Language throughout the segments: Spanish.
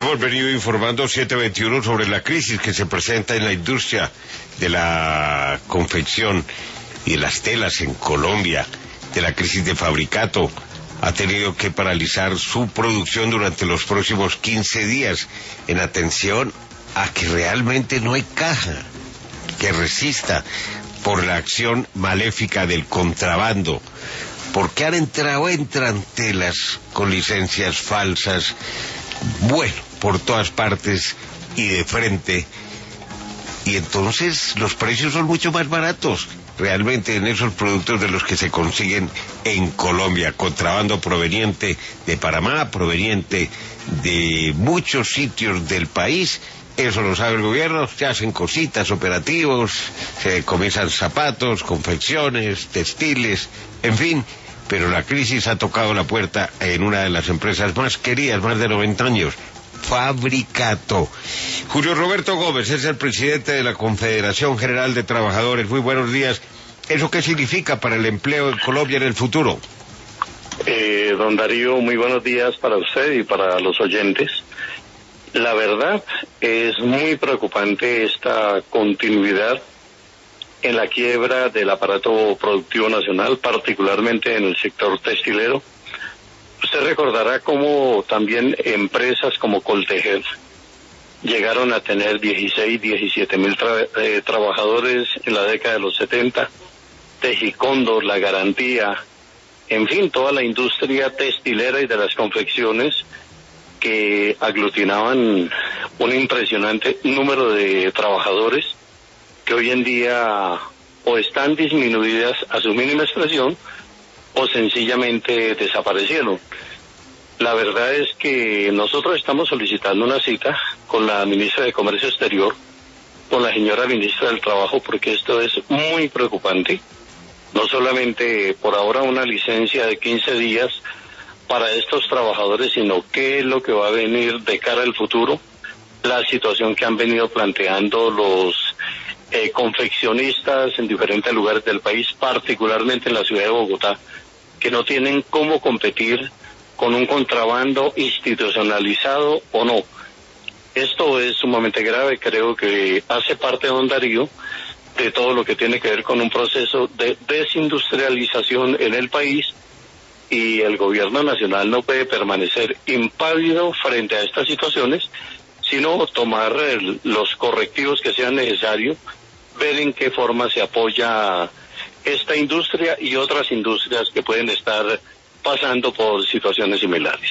hemos venido informando 721 sobre la crisis que se presenta en la industria de la confección y de las telas en Colombia, de la crisis de Fabricato. Ha tenido que paralizar su producción durante los próximos 15 días en atención a que realmente no hay caja que resista por la acción maléfica del contrabando. Porque entran telas con licencias falsas, bueno, por todas partes y de frente, y entonces los precios son mucho más baratos realmente en esos productos de los que se consiguen en Colombia. Contrabando proveniente de Panamá, proveniente de muchos sitios del país. Eso lo sabe el gobierno, se hacen cositas, operativos, se comienzan zapatos, confecciones, textiles, en fin, pero la crisis ha tocado la puerta en una de las empresas más queridas, más de 90 años, Fabricato. Julio Roberto Gómez es el presidente de la Confederación General de Trabajadores. Muy buenos días. ¿Eso qué significa para el empleo en Colombia en el futuro? Don Darío, muy buenos días para usted y para los oyentes. La verdad es muy preocupante esta continuidad en la quiebra del aparato productivo nacional, particularmente en el sector textilero. Usted recordará cómo también empresas como Coltejer llegaron a tener 16, 17 mil trabajadores en la década de los 70, Tejicóndor, La Garantía, en fin, toda la industria textilera y de las confecciones que aglutinaban un impresionante número de trabajadores que hoy en día o están disminuidas a su mínima expresión o sencillamente desaparecieron. La verdad es que nosotros estamos solicitando una cita con la ministra de Comercio Exterior, con la señora ministra del Trabajo, porque esto es muy preocupante. No solamente por ahora una licencia de 15 días para estos trabajadores, sino qué es lo que va a venir de cara al futuro, la situación que han venido planteando los confeccionistas en diferentes lugares del país, particularmente en la ciudad de Bogotá, que no tienen cómo competir con un contrabando institucionalizado o no. Esto es sumamente grave, creo que hace parte, don Darío, de todo lo que tiene que ver con un proceso de desindustrialización en el país, y el gobierno nacional no puede permanecer impávido frente a estas situaciones, sino tomar los correctivos que sean necesarios, ver en qué forma se apoya esta industria y otras industrias que pueden estar pasando por situaciones similares.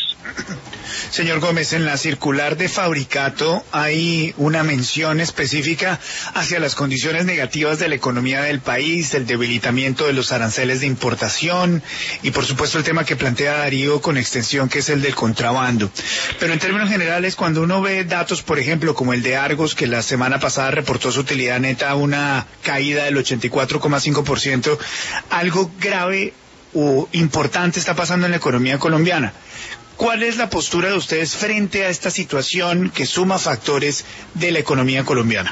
Señor Gómez, en la circular de Fabricato hay una mención específica hacia las condiciones negativas de la economía del país, el debilitamiento de los aranceles de importación y por supuesto el tema que plantea Darío con extensión, que es el del contrabando. Pero en términos generales, cuando uno ve datos, por ejemplo, como el de Argos, que la semana pasada reportó su utilidad neta una caída del 84,5%, algo grave o importante está pasando en la economía colombiana. ¿Cuál es la postura de ustedes frente a esta situación que suma factores de la economía colombiana?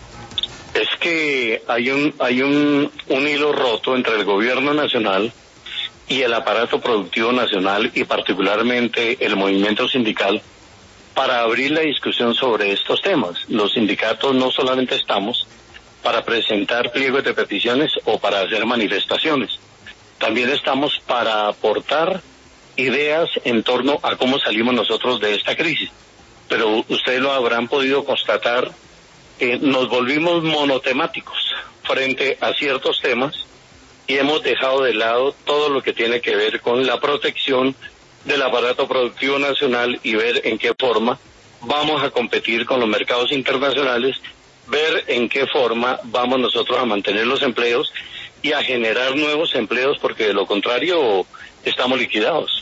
Es que hay un hilo roto entre el gobierno nacional y el aparato productivo nacional, y particularmente el movimiento sindical, para abrir la discusión sobre estos temas. Los sindicatos no solamente estamos para presentar pliegos de peticiones o para hacer manifestaciones, también estamos para aportar ideas en torno a cómo salimos nosotros de esta crisis. Pero ustedes lo habrán podido constatar, nos volvimos monotemáticos frente a ciertos temas y hemos dejado de lado todo lo que tiene que ver con la protección del aparato productivo nacional y ver en qué forma vamos a competir con los mercados internacionales, ver en qué forma vamos nosotros a mantener los empleos y a generar nuevos empleos, porque de lo contrario estamos liquidados.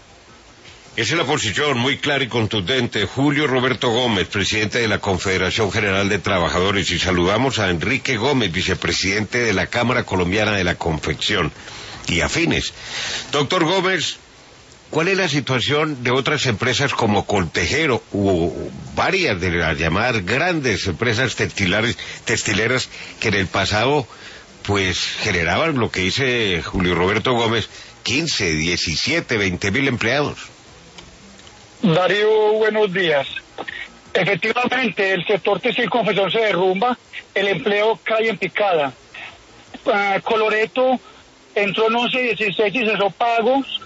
Esa es la posición muy clara y contundente. Julio Roberto Gómez, presidente de la Confederación General de Trabajadores, y saludamos a Enrique Gómez, vicepresidente de la Cámara Colombiana de la Confección y afines. Doctor Gómez, ¿cuál es la situación de otras empresas como Coltejer o varias de las llamadas grandes empresas textileras que en el pasado pues generaban lo que dice Julio Roberto Gómez, 15, 17, 20 mil empleados? Darío, buenos días. Efectivamente, el sector textil confección se derrumba, el empleo cae en picada. Coloreto entró en 11-16 y cesó pagos.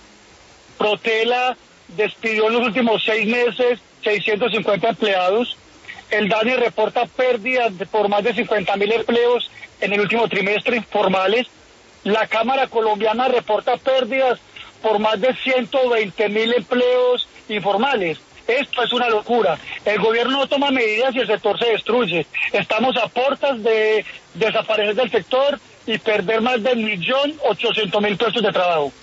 Protela despidió en los últimos 6 meses 650 empleados. El DANE reporta pérdidas por más de 50.000 empleos en el último trimestre formales. La Cámara Colombiana reporta pérdidas por más de 120.000 empleos informales. Esto es una locura. El gobierno no toma medidas y el sector se destruye. Estamos a puertas de desaparecer del sector y perder más de 1.800.000 puestos de trabajo.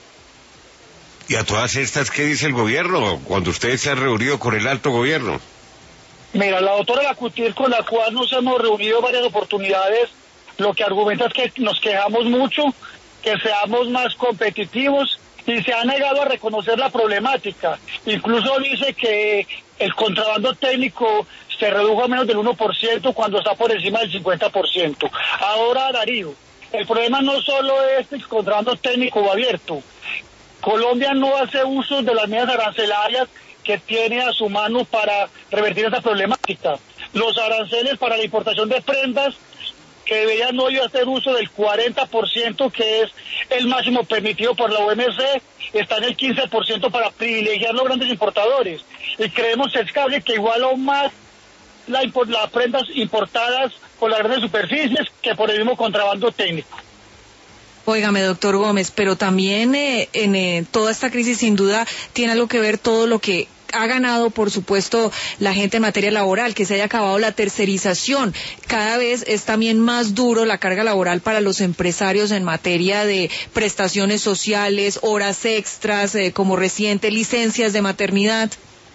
Y a todas estas, ¿qué dice el gobierno cuando ustedes se han reunido con el alto gobierno? Mira, la doctora Lacutir, con la cual nos hemos reunido en varias oportunidades, lo que argumenta es que nos quejamos mucho, que seamos más competitivos, y se ha negado a reconocer la problemática. Incluso dice que el contrabando técnico se redujo a menos del 1% cuando está por encima del 50%. Ahora, Darío, el problema no solo es el contrabando técnico o abierto. Colombia no hace uso de las medidas arancelarias que tiene a su mano para revertir esta problemática. Los aranceles para la importación de prendas que deberían hoy hacer uso del 40%, que es el máximo permitido por la OMC, está en el 15% para privilegiar los grandes importadores. Y creemos sesgable que igual o más las prendas importadas por las grandes superficies que por el mismo contrabando técnico. Óigame, doctor Gómez, pero también en toda esta crisis sin duda tiene algo que ver todo lo que ha ganado, por supuesto, la gente en materia laboral, que se haya acabado la tercerización. Cada vez es también más duro la carga laboral para los empresarios en materia de prestaciones sociales, horas extras, como reciente, licencias de maternidad.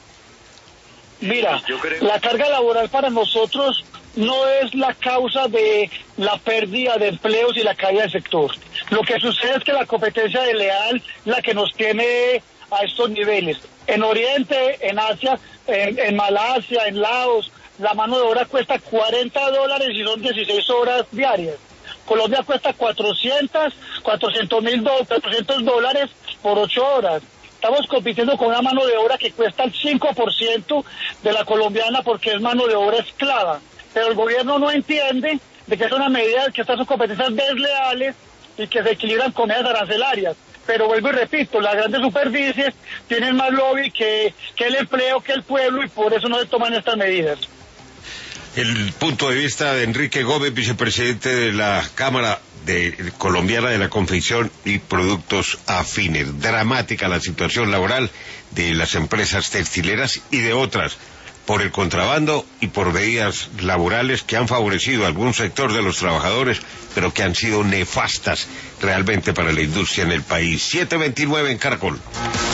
Mira, la carga laboral para nosotros no es la causa de la pérdida de empleos y la caída del sector. Lo que sucede es que la competencia desleal la que nos tiene a estos niveles. En Oriente, en Asia, en Malasia, en Laos, la mano de obra cuesta $40 y son 16 horas diarias. Colombia cuesta $400 por 8 horas. Estamos compitiendo con una mano de obra que cuesta el 5% de la colombiana porque es mano de obra esclava. Pero el gobierno no entiende de que es una medida que estas son competencias desleales y que se equilibran con medidas arancelarias. Pero vuelvo y repito, las grandes superficies tienen más lobby que el empleo, que el pueblo, y por eso no se toman estas medidas. El punto de vista de Enrique Gómez, vicepresidente de la Cámara Colombiana de la Confección y Productos Afines. Dramática la situación laboral de las empresas textileras y de otras, por el contrabando y por medidas laborales que han favorecido a algún sector de los trabajadores, pero que han sido nefastas realmente para la industria en el país. 7:29 en Caracol.